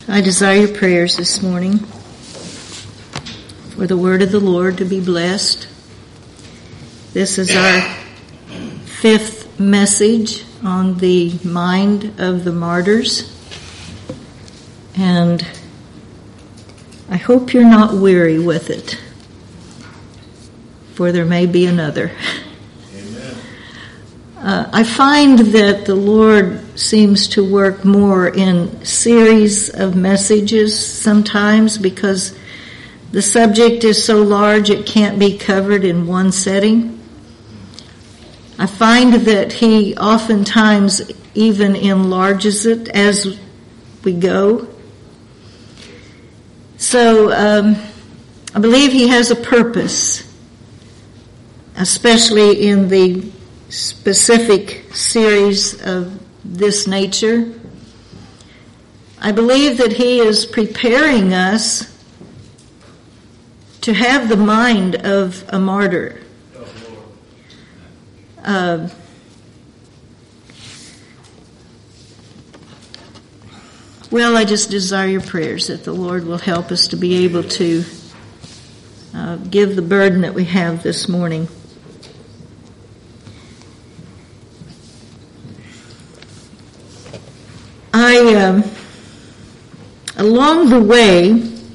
I desire your prayers this morning for the word of the Lord to be blessed. This is our fifth message on the mind of the martyrs. And I hope you're not weary with it, for there may be another. I find that the Lord seems to work more in series of messages sometimes because the subject is so large it can't be covered in one setting. I find that He oftentimes even enlarges it as we go. So I believe He has a purpose, especially in the specific series of this nature. I believe that He is preparing us to have the mind of a martyr. Well, I just desire your prayers that the Lord will help us to be able to give the burden that we have this morning. Along the way,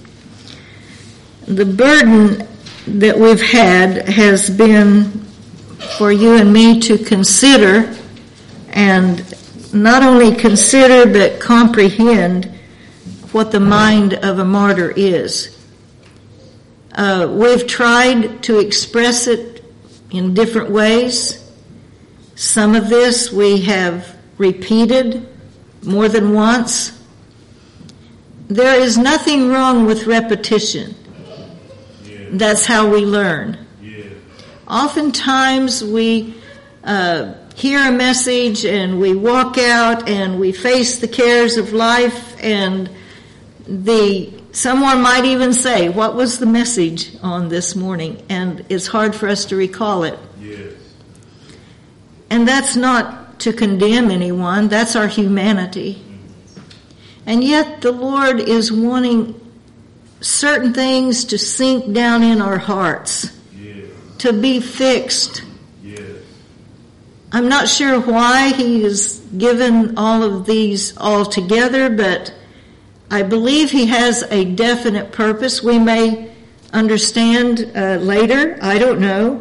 the burden that we've had has been for you and me to consider, and not only consider but comprehend what the mind of a martyr is. We've tried to express it in different ways. Some of this we have repeated more than once. There is nothing wrong with repetition. Yeah. That's how we learn. Yeah. Oftentimes we hear a message and we walk out and we face the cares of life, and someone might even say, "What was the message on this morning?" And it's hard for us to recall it. Yes. And that's not to condemn anyone. That's our humanity. And yet the Lord is wanting certain things to sink down in our hearts, yes, to be fixed. Yes. I'm not sure why He has given all of these all together, but I believe He has a definite purpose. We may understand later. I don't know.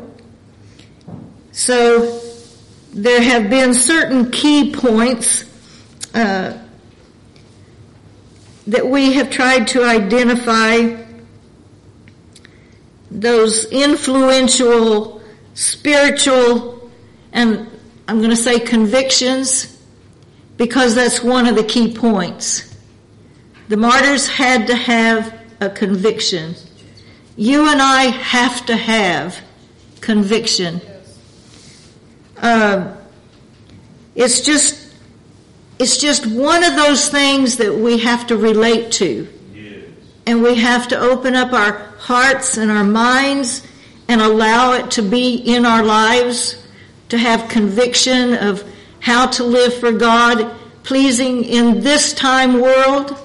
So there have been certain key points that we have tried to identify, those influential, spiritual, and I'm going to say convictions, because that's one of the key points. The martyrs had to have a conviction. You and I have to have conviction. It's just one of those things that we have to relate to. Yes. And we have to open up our hearts and our minds and allow it to be in our lives, to have conviction of how to live for God, pleasing in this time world.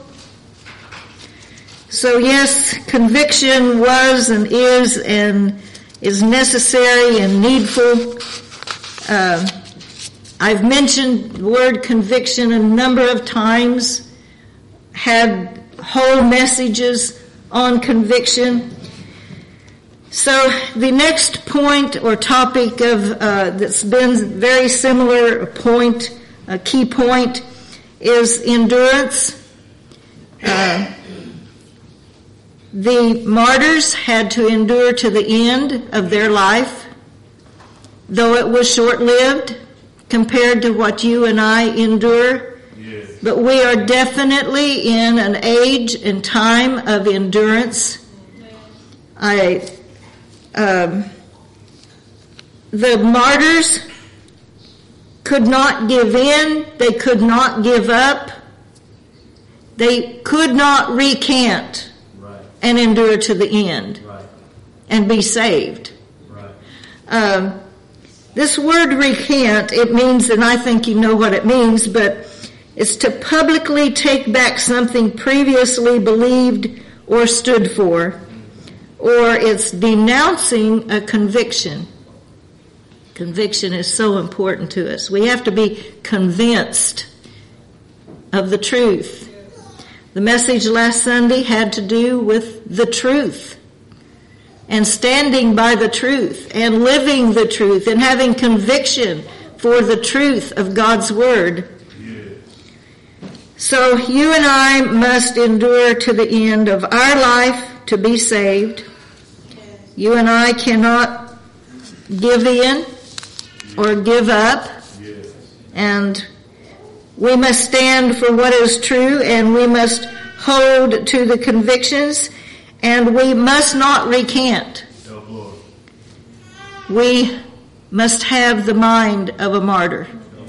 So yes, conviction was and is necessary and needful. I've mentioned the word conviction a number of times, had whole messages on conviction. So the next point or topic of that's been very similar, a key point, is endurance. The martyrs had to endure to the end of their life, though it was short-lived compared to what you and I endure. Yes. But we are definitely in an age and time of endurance. The martyrs could not give in. They could not give up. They could not recant, right, and endure to the end, right, and be saved. Right. This word recant, it means, and I think you know what it means, but It's to publicly take back something previously believed or stood for, or it's denouncing a conviction. Conviction is so important to us. We have to be convinced of the truth. The message last Sunday had to do with the truth, and standing by the truth, and living the truth, and having conviction for the truth of God's Word. So you and I must endure to the end of our life to be saved. You and I cannot give in or give up. And we must stand for what is true, and we must hold to the convictions, and we must not recant. We must have the mind of a martyr.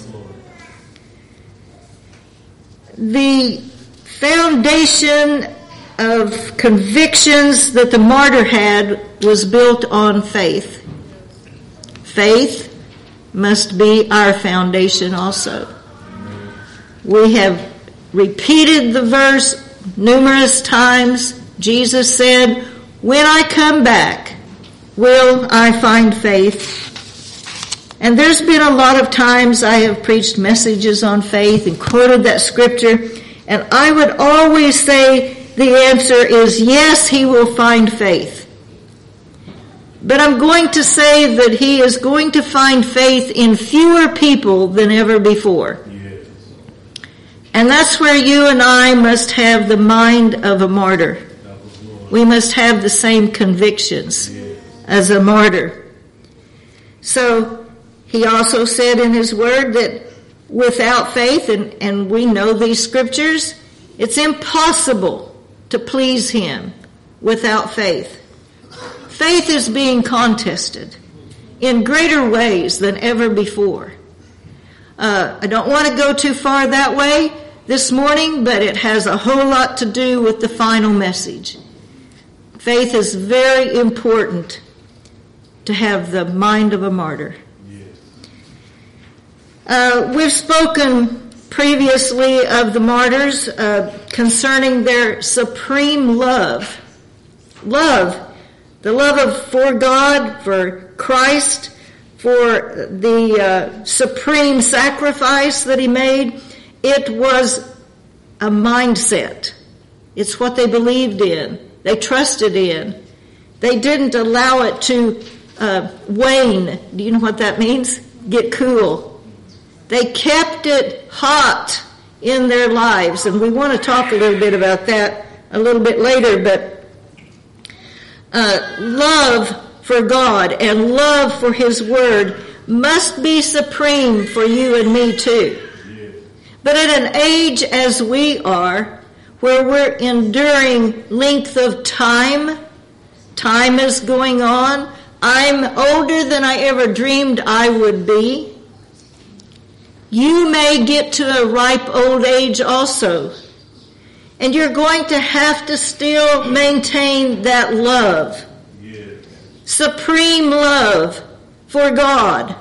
The foundation of convictions that the martyr had was built on faith. Faith must be our foundation also. We have repeated the verse numerous times. Jesus said, "When I come back, will I find faith?" And there's been a lot of times I have preached messages on faith and quoted that scripture, and I would always say the answer is yes, he will find faith. But I'm going to say that he is going to find faith in fewer people than ever before. Yes. And that's where you and I must have the mind of a martyr. We must have the same convictions as a martyr. So he also said in his word that without faith, and we know these scriptures, it's impossible to please him without faith. Faith is being contested in greater ways than ever before. I don't want to go too far that way this morning, but it has a whole lot to do with the final message. Faith is very important to have the mind of a martyr. We've spoken previously of the martyrs concerning their supreme love. The love for God, for Christ, for the supreme sacrifice that he made. It was a mindset. It's what they believed in. They trusted in. They didn't allow it to wane. Do you know what that means? Get cool. They kept it hot in their lives, and we want to talk a little bit about that a little bit later, but love for God and love for his word must be supreme for you and me too. But at an age as we are, where we're enduring length of time is going on, I'm older than I ever dreamed I would be. You may get to a ripe old age also. And you're going to have to still maintain that love. Yes. Supreme love for God.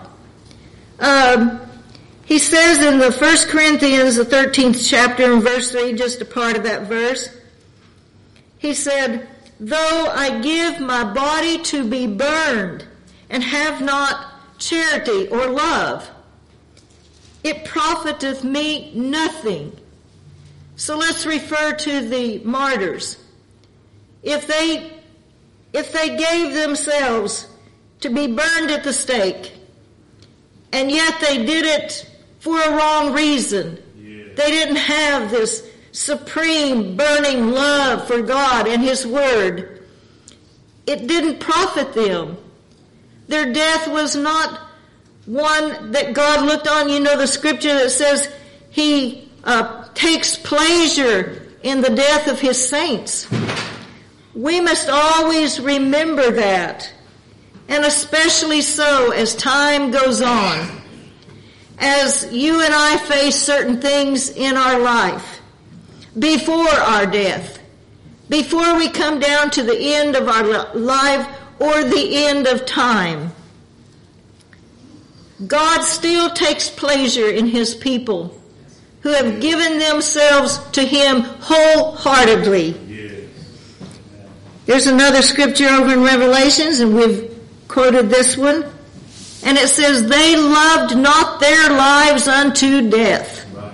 He says in the 1 Corinthians, the 13th chapter and verse 3, just a part of that verse, he said, "Though I give my body to be burned and have not charity or love, it profiteth me nothing." So let's refer to the martyrs. If they gave themselves to be burned at the stake, and yet they did it for a wrong reason. Yeah. They didn't have this supreme burning love for God and his word. It didn't profit them. Their death was not one that God looked on. You know the scripture that says he takes pleasure in the death of his saints. We must always remember that, and especially so as time goes on, as you and I face certain things in our life, before our death, before we come down to the end of our life or the end of time. God still takes pleasure in his people who have given themselves to him wholeheartedly. Yes. There's another scripture over in Revelations, and we've quoted this one. And it says, they loved not their lives unto death. Right.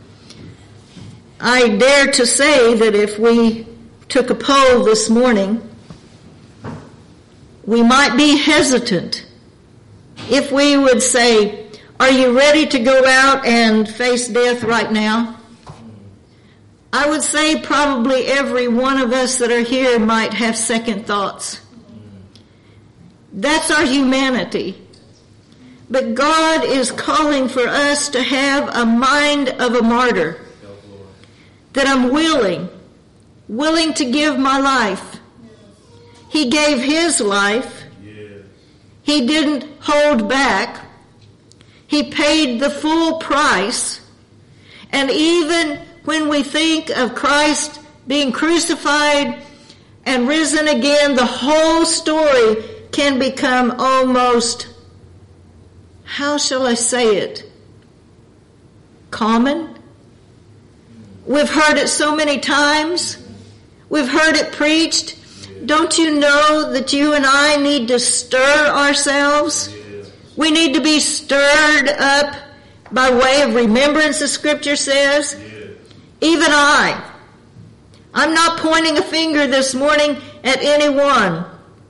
I dare to say that if we took a poll this morning, we might be hesitant if we would say, are you ready to go out and face death right now? I would say probably every one of us that are here might have second thoughts. That's our humanity. But God is calling for us to have a mind of a martyr. That I'm willing to give my life. He gave his life. He didn't hold back. He paid the full price. And even when we think of Christ being crucified and risen again, the whole story can become almost, how shall I say it, common. We've heard it so many times. We've heard it preached. Don't you know that you and I need to stir ourselves? We need to be stirred up by way of remembrance, the scripture says. Even I'm not pointing a finger this morning at anyone.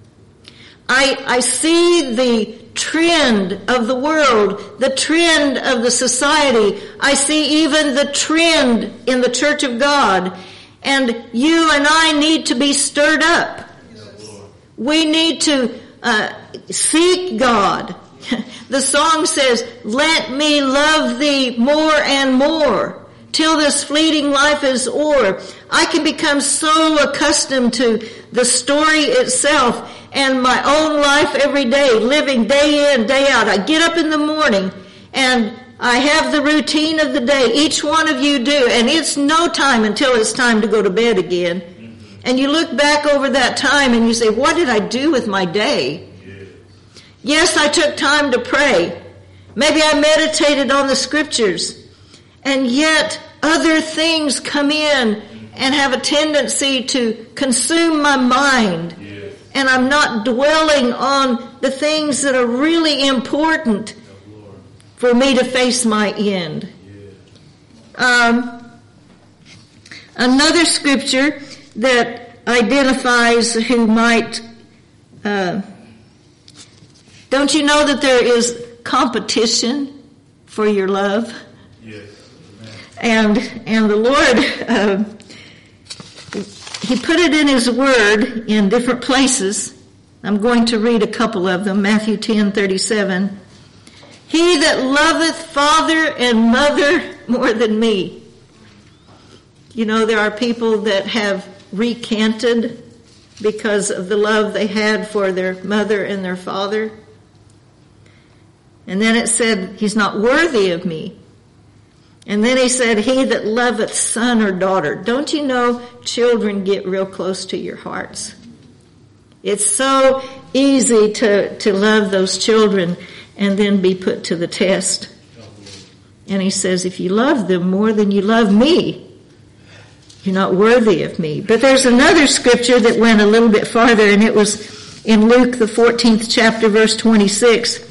I see the trend of the world, the trend of the society. I see even the trend in the Church of God. And you and I need to be stirred up. We need to seek God. The song says, let me love thee more and more till this fleeting life is o'er. I can become so accustomed to the story itself and my own life every day, living day in, day out. I get up in the morning and I have the routine of the day. Each one of you do. And it's no time until it's time to go to bed again. And you look back over that time and you say, what did I do with my day? Yes, I took time to pray. Maybe I meditated on the scriptures. And yet other things come in and have a tendency to consume my mind. And I'm not dwelling on the things that are really important for me to face my end. Another scripture that identifies who might, don't you know that there is competition for your love? Yes. And the Lord, He put it in His Word in different places. I'm going to read a couple of them. Matthew 10:37. He that loveth father and mother more than me. You know, there are people that have recanted because of the love they had for their mother and their father. And then it said, he's not worthy of me. And then he said, he that loveth son or daughter. Don't you know children get real close to your hearts? It's so easy to love those children and then be put to the test. And he says, if you love them more than you love me, you're not worthy of me. But there's another scripture that went a little bit farther, and it was in Luke, the 14th chapter, verse 26.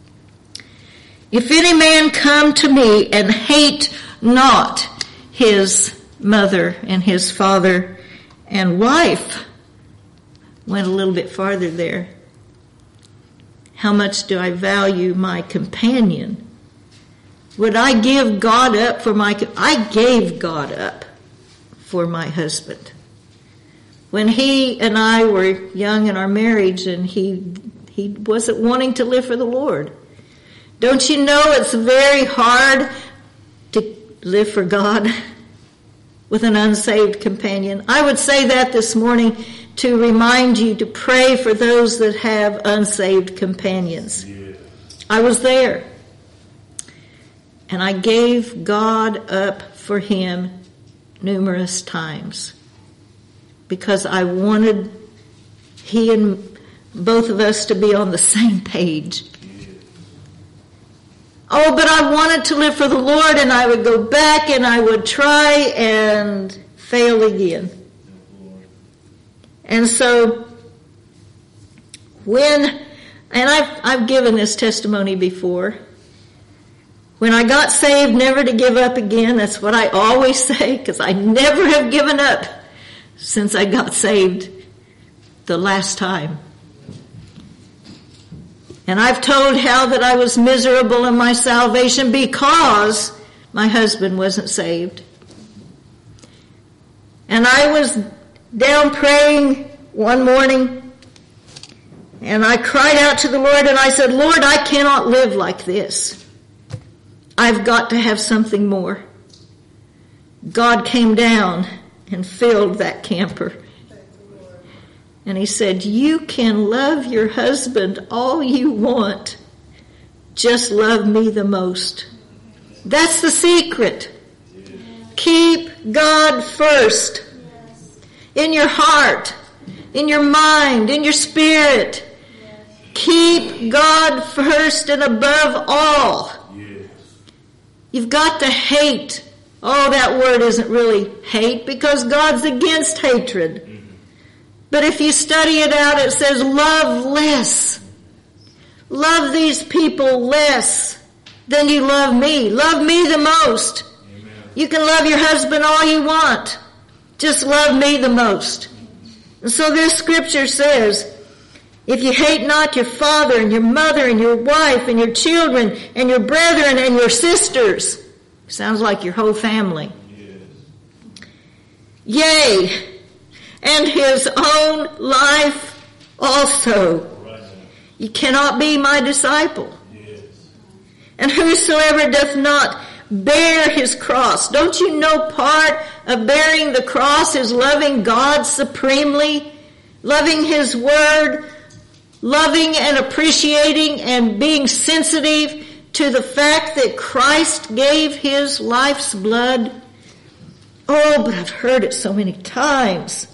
If any man come to me and hate not his mother and his father and wife, went a little bit farther there. How much do I value my companion? Would I give God up for I gave God up for my husband. When he and I were young in our marriage and he wasn't wanting to live for the Lord. Don't you know it's very hard to live for God with an unsaved companion? I would say that this morning to remind you to pray for those that have unsaved companions. Yeah. I was there. And I gave God up for him numerous times because I wanted he and both of us to be on the same page. Oh, but I wanted to live for the Lord, and I would go back and I would try and fail again. And so and I've given this testimony before. When I got saved, never to give up again. That's what I always say, because I never have given up since I got saved the last time. And I've told how that I was miserable in my salvation because my husband wasn't saved. And I was down praying one morning, and I cried out to the Lord, and I said, Lord, I cannot live like this. I've got to have something more. God came down and filled that camper. And he said, you can love your husband all you want. Just love me the most. That's the secret. Keep God first. In your heart, in your mind, in your spirit. Keep God first and above all. You've got to hate. Oh, that word isn't really hate, because God's against hatred. But if you study it out, it says love less. Love these people less than you love me. Love me the most. Amen. You can love your husband all you want. Just love me the most. And so this scripture says, if you hate not your father and your mother and your wife and your children and your brethren and your sisters, sounds like your whole family. Yes. Yea, and his own life also. You cannot be my disciple. Yes. And whosoever doth not bear his cross. Don't you know part of bearing the cross is loving God supremely, loving his word, loving and appreciating and being sensitive to the fact that Christ gave his life's blood? Oh, but I've heard it so many times.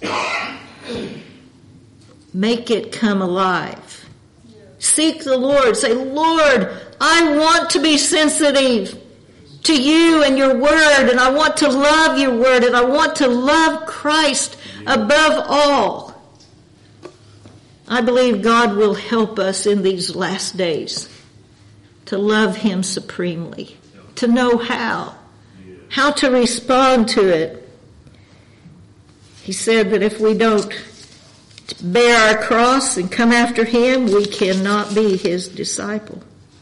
Make it come alive. Seek the Lord. Say, Lord, I want to be sensitive to you and your word, and I want to love your word, and I want to love Christ above all. I believe God will help us in these last days to love him supremely, to know how to respond to it. He said that if we don't bear our cross and come after him, we cannot be his disciple.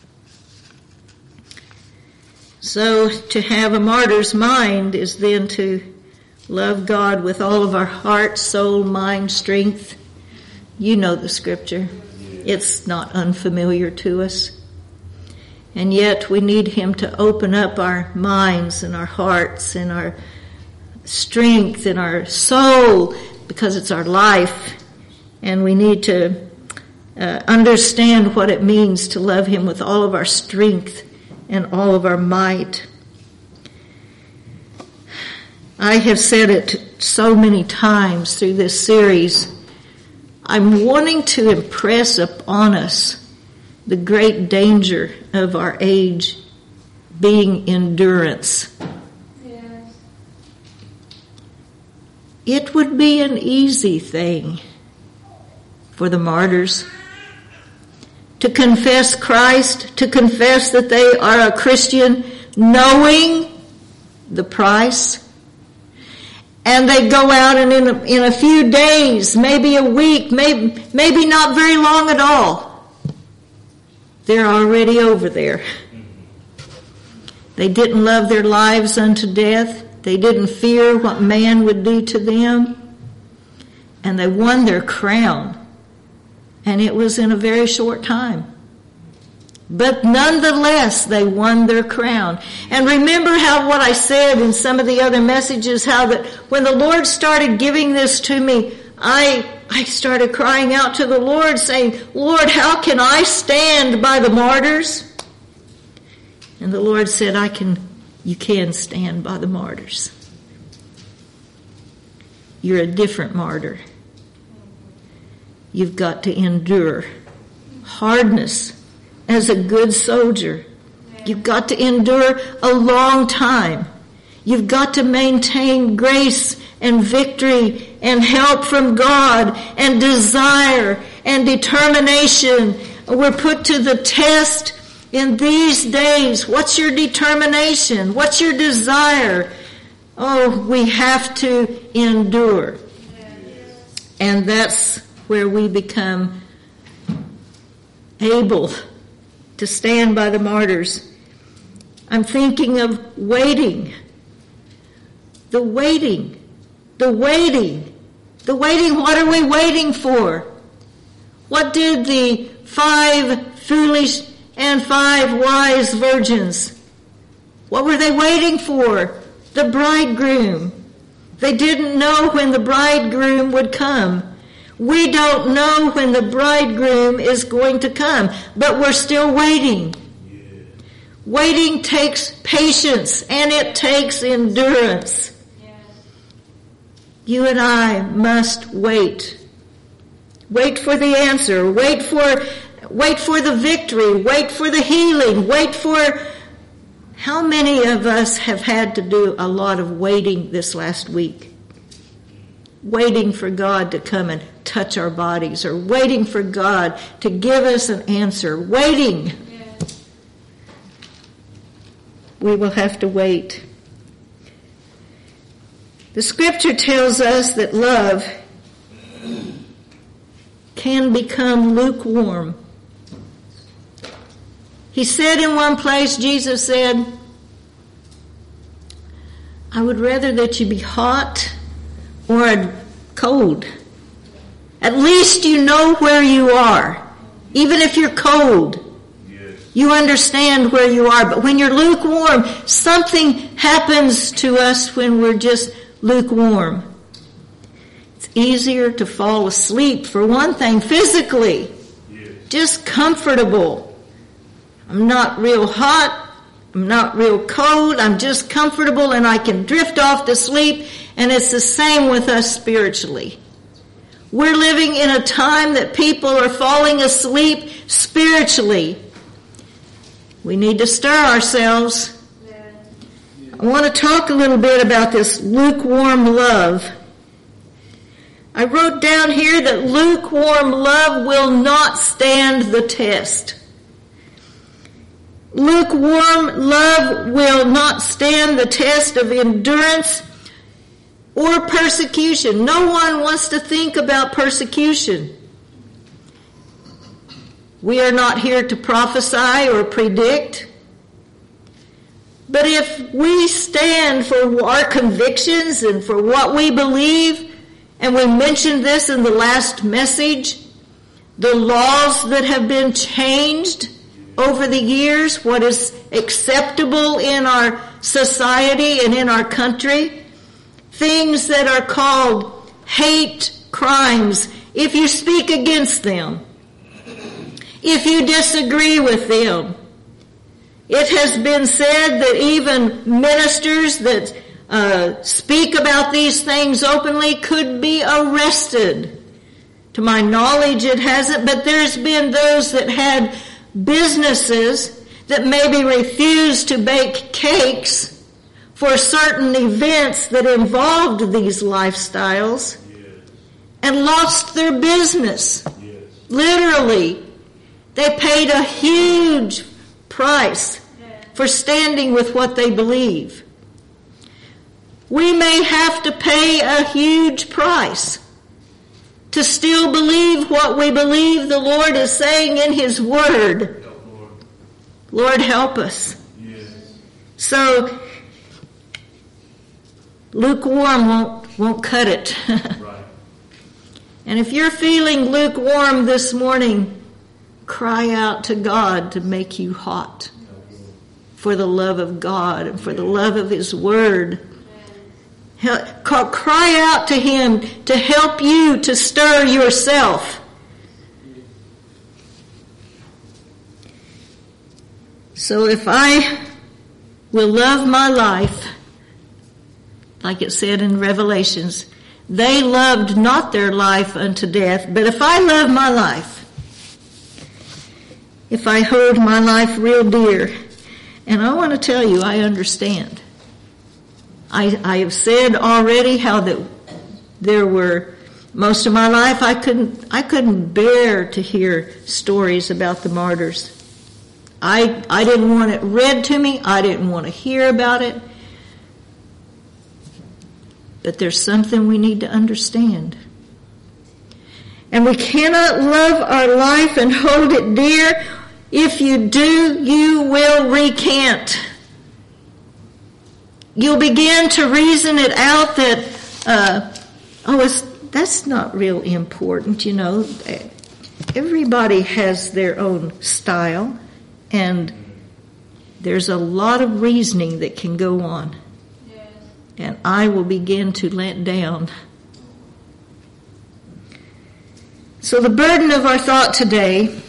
So to have a martyr's mind is then to love God with all of our heart, soul, mind, strength. You know the scripture. It's not unfamiliar to us. And yet we need him to open up our minds and our hearts and our strength and our soul, because it's our life. And we need to understand what it means to love him with all of our strength and all of our might. I have said it so many times through this series. I'm wanting to impress upon us the great danger of our age being endurance. Yes. It would be an easy thing for the martyrs to confess Christ, to confess that they are a Christian, knowing the price. And they go out and in a few days, maybe a week, maybe not very long at all, they're already over there. They didn't love their lives unto death. They didn't fear what man would do to them. And they won their crown. And it was in a very short time. But nonetheless, they won their crown. And remember how what I said in some of the other messages, how that when the Lord started giving this to me, I started crying out to the Lord saying, Lord, how can I stand by the martyrs? And the Lord said, you can stand by the martyrs. You're a different martyr. You've got to endure hardness as a good soldier. You've got to endure a long time. You've got to maintain grace and victory and help from God and desire and determination. We're put to the test in these days. What's your determination? What's your desire? Oh, we have to endure. And that's where we become able to stand by the martyrs. I'm thinking of waiting. The waiting. What are we waiting for? What did the 5 foolish and 5 wise virgins, what were they waiting for? The bridegroom. They didn't know when the bridegroom would come. We don't know when the bridegroom is going to come, but we're still waiting. Waiting takes patience and it takes endurance. You and I must wait. Wait for the answer. Wait for the victory. Wait for the healing. Wait for... How many of us have had to do a lot of waiting this last week? Waiting for God to come and touch our bodies, or waiting for God to give us an answer. Waiting. We will have to wait. The scripture tells us that love can become lukewarm. He said in one place, Jesus said, I would rather that you be hot or cold. At least you know where you are. Even if you're cold, you understand where you are. But when you're lukewarm, something happens to us when we're just lukewarm. It's easier to fall asleep, for one thing, physically. Just comfortable. I'm not real hot. I'm not real cold. I'm just comfortable and I can drift off to sleep. And it's the same with us spiritually. We're living in a time that people are falling asleep spiritually. We need to stir ourselves. I want to talk a little bit about this lukewarm love. I wrote down here that lukewarm love will not stand the test. Lukewarm love will not stand the test of endurance or persecution. No one wants to think about persecution. We are not here to prophesy or predict. But if we stand for our convictions and for what we believe, and we mentioned this in the last message, the laws that have been changed over the years, what is acceptable in our society and in our country, things that are called hate crimes, if you speak against them, if you disagree with them. It has been said that even ministers that speak about these things openly could be arrested. To my knowledge, it hasn't, but there's been those that had businesses that maybe refused to bake cakes for certain events that involved these lifestyles and lost their business. Literally, they paid a huge price for standing with what they believe. We may have to pay a huge price to still believe what we believe the Lord is saying in His Word. Lord, help us. So, lukewarm won't cut it. And if you're feeling lukewarm this morning, cry out to God to make you hot for the love of God and for the love of His Word. Cry out to Him to help you to stir yourself. So if I will love my life, like it said in Revelations, they loved not their life unto death, but if I love my life, if I hold my life real dear, And I want to tell you, I understand. I have said already how that there were, most of my life I couldn't bear to hear stories about the martyrs. I didn't want it read to me. I didn't want to hear about it. But there's something we need to understand. And we cannot love our life and hold it dear. If you do, you will recant. You'll begin to reason it out that, that's not real important, you know. Everybody has their own style, and there's a lot of reasoning that can go on. Yes. And I will begin to let down. So the burden of our thought today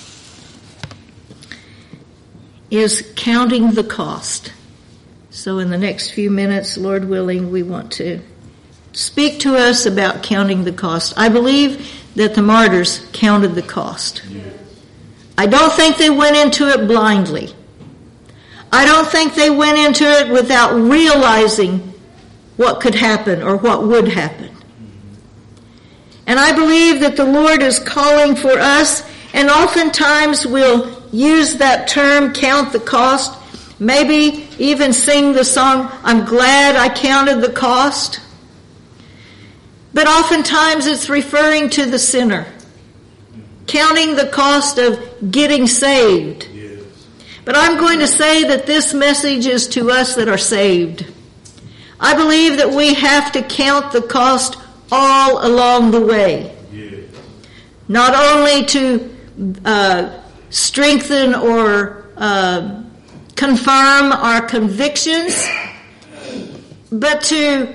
is counting the cost. So in the next few minutes, Lord willing, we want to speak to us about counting the cost. I believe that the martyrs counted the cost. Yes. I don't think they went into it blindly. I don't think they went into it without realizing what could happen or what would happen. And I believe that the Lord is calling for us, and oftentimes we'll use that term, count the cost, maybe even sing the song, I'm glad I counted the cost. But oftentimes it's referring to the sinner, counting the cost of getting saved. Yes. But I'm going to say that this message is to us that are saved. I believe that we have to count the cost all along the way. Yes. Not only to strengthen or confirm our convictions, but to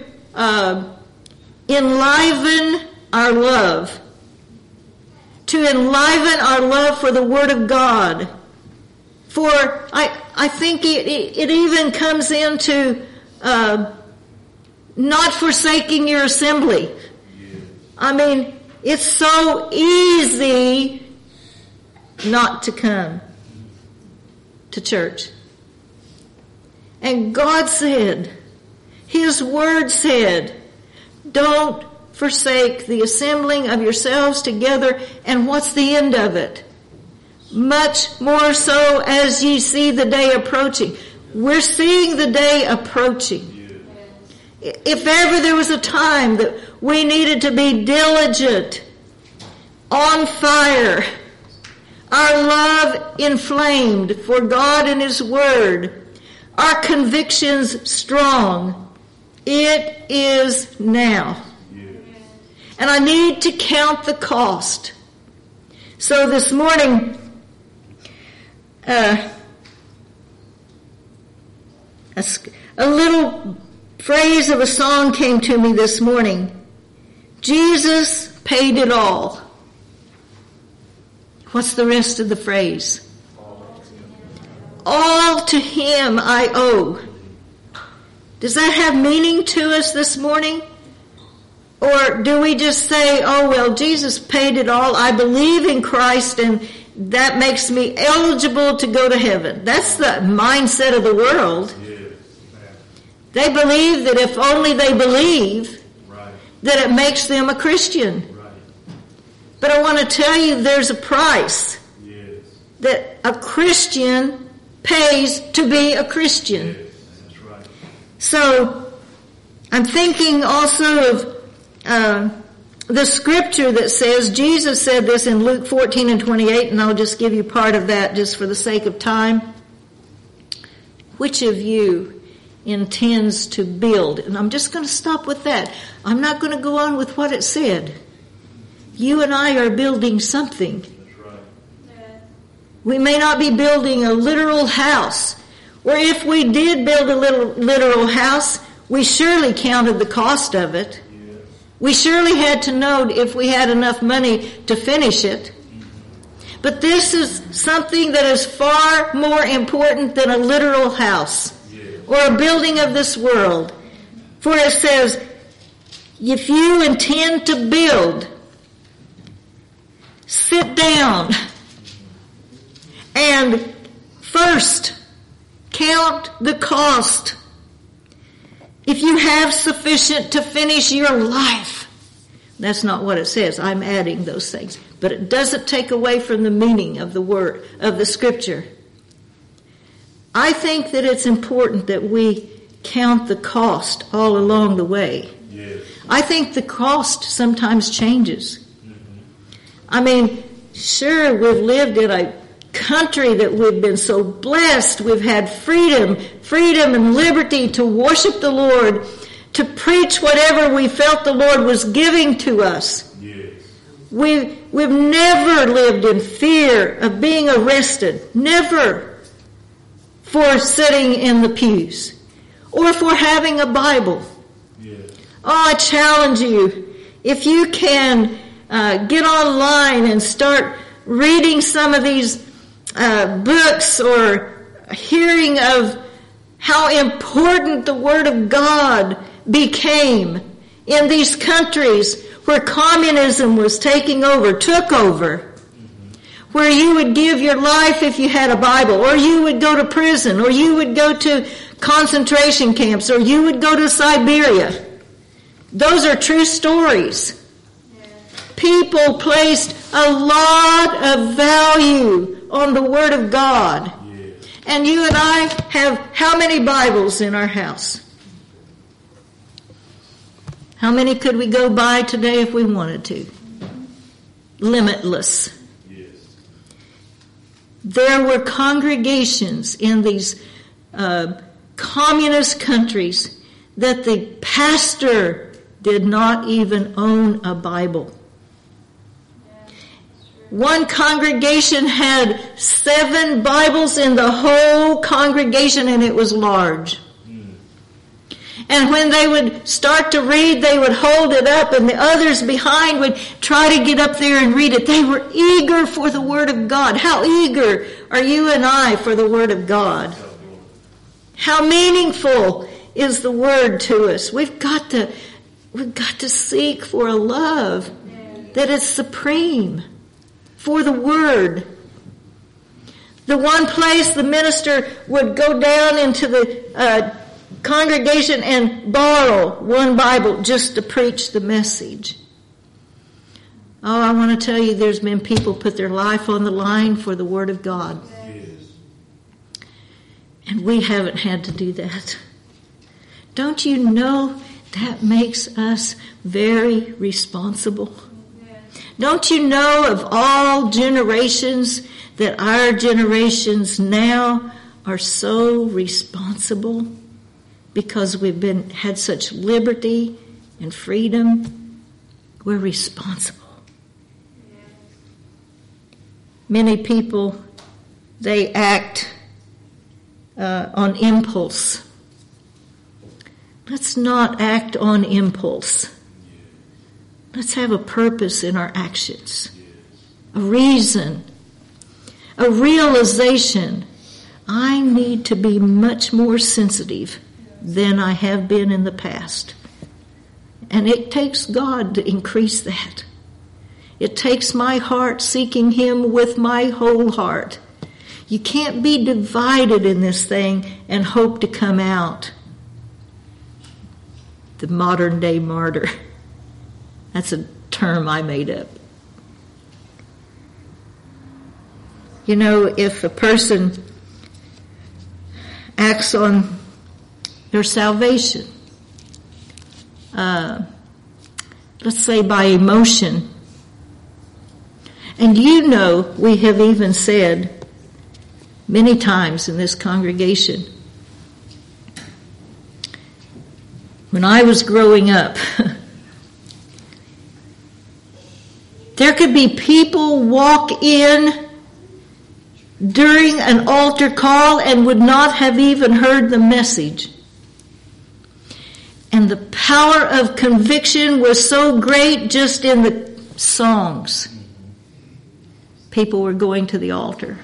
enliven our love. To enliven our love for the Word of God. For I think it even comes into not forsaking your assembly. I mean, it's so easy not to come to church. And God said, His Word said, don't forsake the assembling of yourselves together. And what's the end of it? Much more so as ye see the day approaching. We're seeing the day approaching. If ever there was a time that we needed to be diligent, on fire, our love inflamed for God and His Word, our convictions strong, it is now. And I need to count the cost. So this morning, a little phrase of a song came to me this morning. Jesus paid it all. What's the rest of the phrase? All to Him I owe. Does that have meaning to us this morning? Or do we just say, oh, well, Jesus paid it all. I believe in Christ and that makes me eligible to go to heaven. That's the mindset of the world. Yes. They believe that if only they believe, right, that it makes them a Christian. Right. But I want to tell you there's a price. Yes. That a Christian pays to be a Christian. Yes. That's right. So I'm thinking also of the scripture that says, Jesus said this in Luke 14:28, and I'll just give you part of that just for the sake of time. Which of you intends to build? And I'm just going to stop with that. I'm not going to go on with what it said. You and I are building something. That's right. We may not be building a literal house, or if we did build a literal house, we surely counted the cost of it. We surely had to know if we had enough money to finish it. But this is something that is far more important than a literal house or a building of this world. For it says, if you intend to build, sit down and first Count the cost. If you have sufficient to finish your life. That's not what it says. I'm adding those things. But it doesn't take away from the meaning of the word, of the scripture. I think that it's important that we count the cost all along the way. Yes. I think the cost sometimes changes. I mean, sure, we've lived in a country that we've been so blessed. We've had freedom and liberty to worship the Lord, to preach whatever we felt the Lord was giving to us. Yes. We've never lived in fear of being arrested. Never. For sitting in the pews. Or for having a Bible. Yes. Oh, I challenge you. If you can get online and start reading some of these books or hearing of how important the Word of God became in these countries where communism was took over, where you would give your life if you had a Bible, or you would go to prison, or you would go to concentration camps, or you would go to Siberia. Those are true stories. People placed a lot of value on the Word of God. Yes. And you and I have how many Bibles in our house? How many could we go buy today if we wanted to? Limitless. Yes. There were congregations in these communist countries that the pastor did not even own a Bible. One congregation had 7 Bibles in the whole congregation, and it was large. And when they would start to read, they would hold it up, and the others behind would try to get up there and read it. They were eager for the Word of God. How eager are you and I for the Word of God? How meaningful is the Word to us? We've got to seek for a love that is supreme. For the Word. The one place the minister would go down into the congregation and borrow one Bible just to preach the message. Oh, I want to tell you, there's been people put their life on the line for the Word of God. Yes. And we haven't had to do that. Don't you know that makes us very responsible? Don't you know of all generations that our generations now are so responsible because we've had such liberty and freedom? We're responsible. Many people, they act on impulse. Let's not act on impulse. Let's have a purpose in our actions, a reason, a realization. I need to be much more sensitive than I have been in the past. And it takes God to increase that. It takes my heart seeking Him with my whole heart. You can't be divided in this thing and hope to come out the modern day martyr. That's a term I made up. You know, if a person acts on their salvation, let's say by emotion, and you know, we have even said many times in this congregation, when I was growing up, there could be people walk in during an altar call and would not have even heard the message. And the power of conviction was so great just in the songs. People were going to the altar.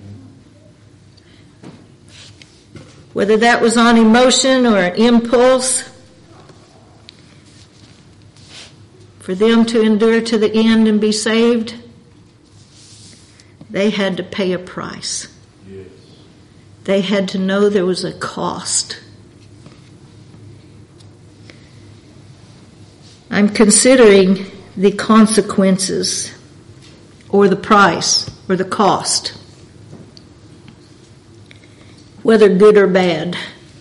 Whether that was on emotion or an impulse, for them to endure to the end and be saved, they had to pay a price. Yes. They had to know there was a cost. I'm considering the consequences, or the price, or the cost, whether good or bad.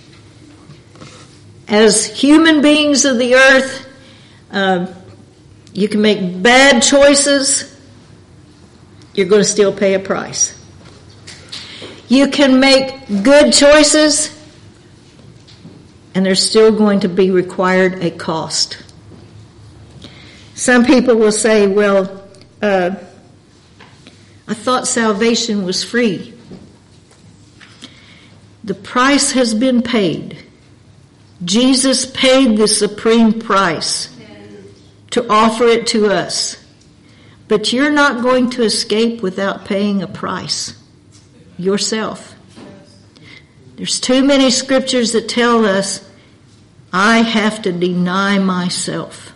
As human beings of the earth, you can make bad choices, you're going to still pay a price. You can make good choices, and there's still going to be required a cost. Some people will say, well, I thought salvation was free. The price has been paid. Jesus paid the supreme price to offer it to us. But you're not going to escape without paying a price yourself. There's too many scriptures that tell us, I have to deny myself.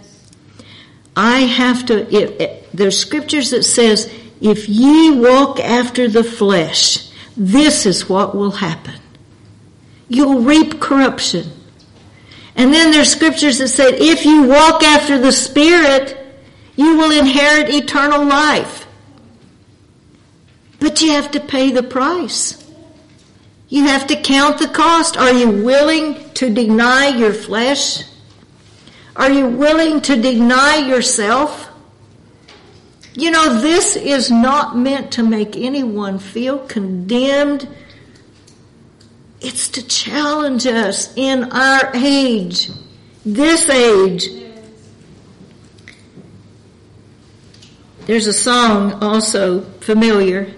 I have to, there's scriptures that says, if ye walk after the flesh, this is what will happen. You'll reap corruption. And then there's scriptures that say, if you walk after the Spirit, you will inherit eternal life. But you have to pay the price. You have to count the cost. Are you willing to deny your flesh? Are you willing to deny yourself? You know, this is not meant to make anyone feel condemned. It's to challenge us in our age, this age. There's a song also familiar.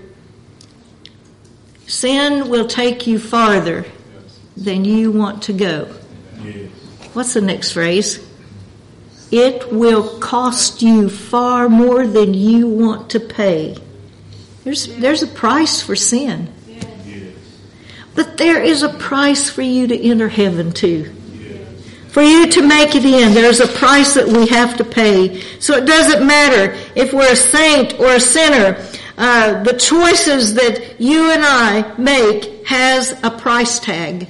Sin will take you farther than you want to go. What's the next phrase? It will cost you far more than you want to pay. There's a price for sin. But there is a price for you to enter heaven too. For you to make it in, there's a price that we have to pay. So it doesn't matter if we're a saint or a sinner. The choices that you and I make has a price tag.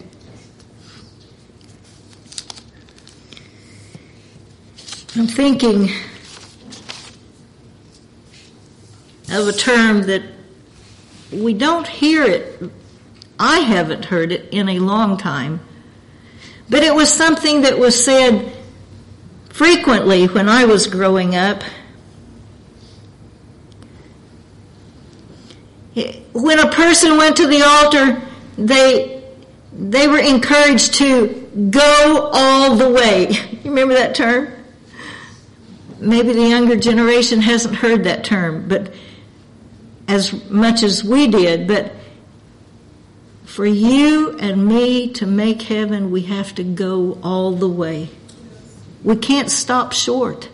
I'm thinking of a term that we don't hear it. I haven't heard it in a long time. But it was something that was said frequently when I was growing up. When a person went to the altar, they were encouraged to go all the way. You remember that term? Maybe the younger generation hasn't heard that term, but as much as we did. But for you and me to make heaven, we have to go all the way. We can't stop short.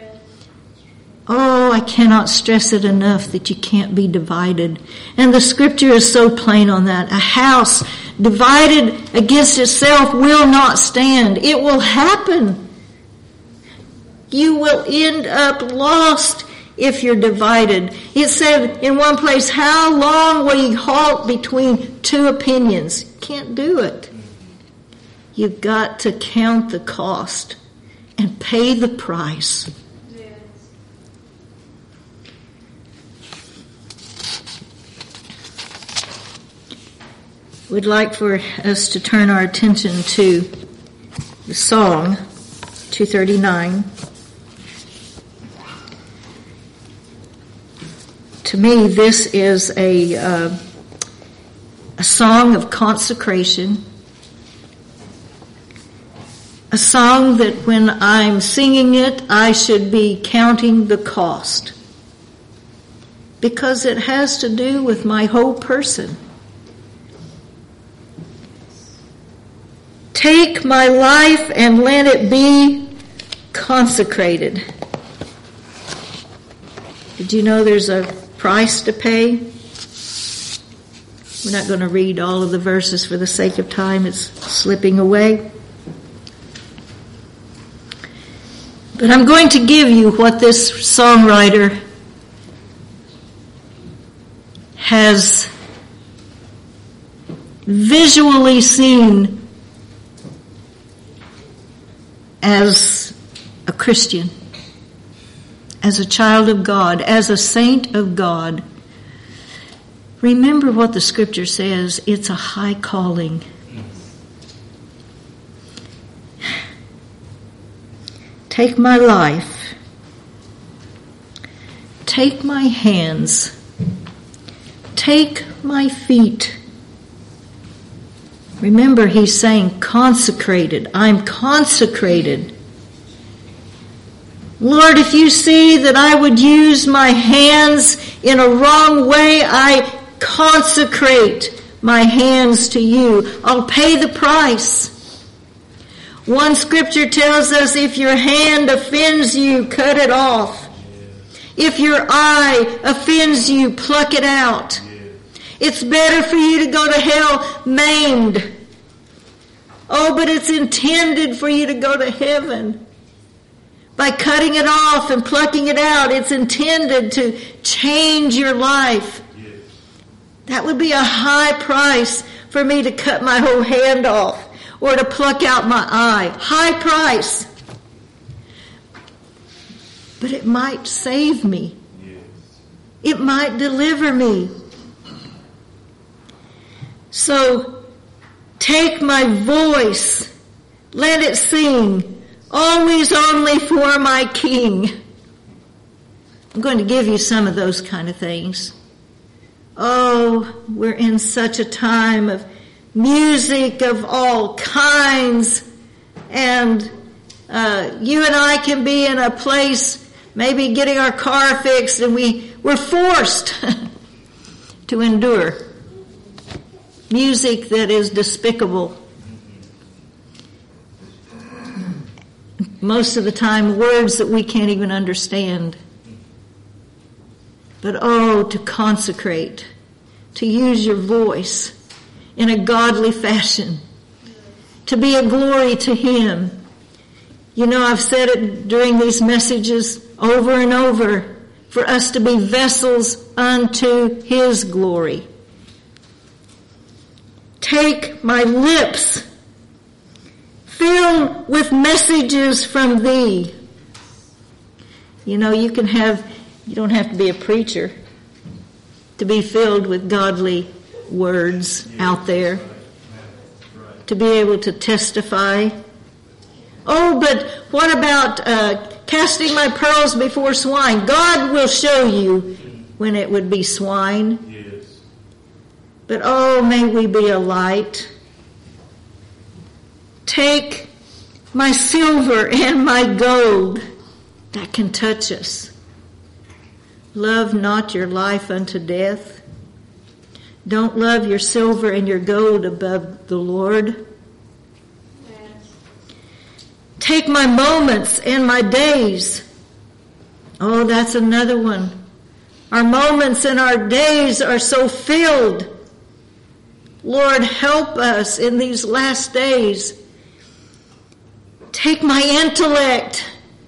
Oh, I cannot stress it enough that you can't be divided. And the scripture is so plain on that. A house divided against itself will not stand. It will happen. You will end up lost if you're divided. It said in one place, how long will you halt between two opinions? Can't do it. You've got to count the cost and pay the price. We'd like for us to turn our attention to the song 239. To me, this is a song of consecration, a song that when I'm singing it, I should be counting the cost, because it has to do with my whole person. Take my life and let it be consecrated. Did you know there's a price to pay? We're not going to read all of the verses for the sake of time. It's slipping away. But I'm going to give you what this songwriter has visually seen as a Christian, as a child of God, as a saint of God. Remember what the Scripture says. It's a high calling. Take my life. Take my hands. Take my feet. Remember, he's saying consecrated. I'm consecrated. Lord, if you see that I would use my hands in a wrong way, I consecrate my hands to you. I'll pay the price. One scripture tells us if your hand offends you, cut it off. If your eye offends you, pluck it out. It's better for you to go to hell maimed. Oh, but it's intended for you to go to heaven. By cutting it off and plucking it out, it's intended to change your life. That would be a high price for me to cut my whole hand off or to pluck out my eye. High price. But it might save me. It might deliver me. So, take my voice. Let it sing. Always only for my King. I'm going to give you some of those kind of things. Oh, we're in such a time of music of all kinds. And you and I can be in a place, maybe getting our car fixed, and we're forced to endure music that is despicable. Most of the time, words that we can't even understand. But oh, to consecrate, to use your voice in a godly fashion, to be a glory to Him. You know, I've said it during these messages over and over, for us to be vessels unto His glory. Take my lips, fill with messages from Thee. You know, you don't have to be a preacher to be filled with godly words out there, to be able to testify. Oh, but what about casting my pearls before swine? God will show you when it would be swine. Yes. But oh, may we be a light. Take my silver and my gold that can touch us. Love not your life unto death. Don't love your silver and your gold above the Lord. Take my moments and my days. Oh, that's another one. Our moments and our days are so filled. Lord, help us in these last days. Take my intellect.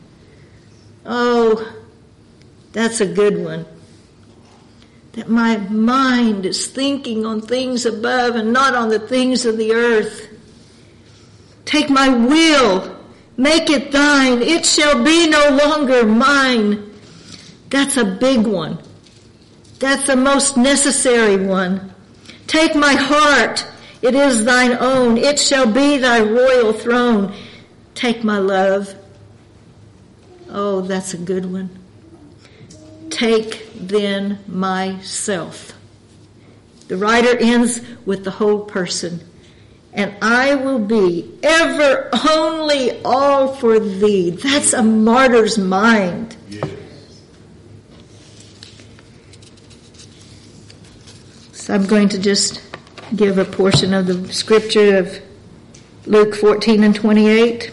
Oh, that's a good one. That my mind is thinking on things above and not on the things of the earth. Take my will. Make it thine. It shall be no longer mine. That's a big one. That's the most necessary one. Take my heart. It is thine own. It shall be thy royal throne. Take my love. Oh, that's a good one. Take then myself. The writer ends with the whole person. And I will be ever only all for thee. That's a martyr's mind. Yes. So I'm going to just give a portion of the scripture of Luke 14 and 28.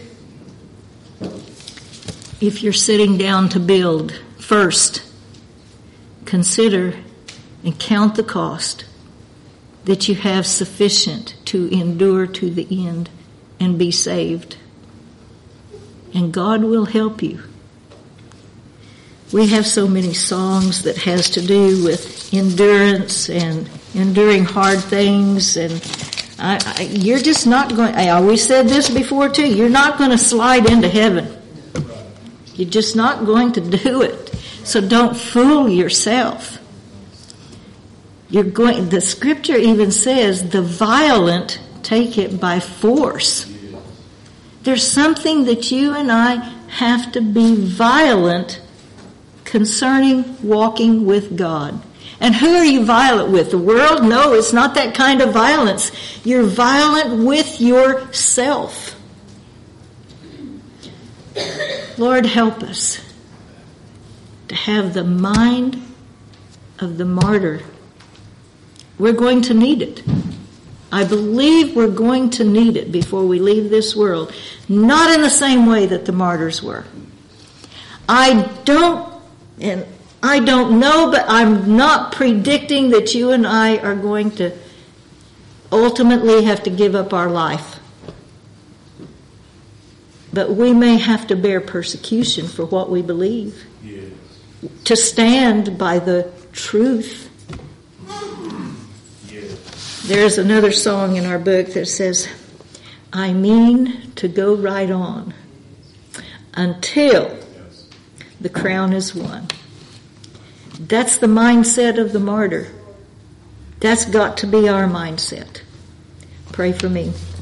If you're sitting down to build, first, consider and count the cost that you have sufficient to endure to the end and be saved. And God will help you. We have so many songs that has to do with endurance and enduring hard things and You're just not going, I always said this before too, you're not going to slide into heaven. You're just not going to do it. So don't fool yourself. The scripture even says the violent take it by force. There's something that you and I have to be violent concerning walking with God. And who are you violent with? The world? No, it's not that kind of violence. You're violent with yourself. Lord, help us to have the mind of the martyr. We're going to need it. I believe we're going to need it before we leave this world. Not in the same way that the martyrs were. I don't know, but I'm not predicting that you and I are going to ultimately have to give up our life. But we may have to bear persecution for what we believe. Yes. To stand by the truth. Yes. There's another song in our book that says, I mean to go right on until the crown is won. That's the mindset of the martyr. That's got to be our mindset. Pray for me.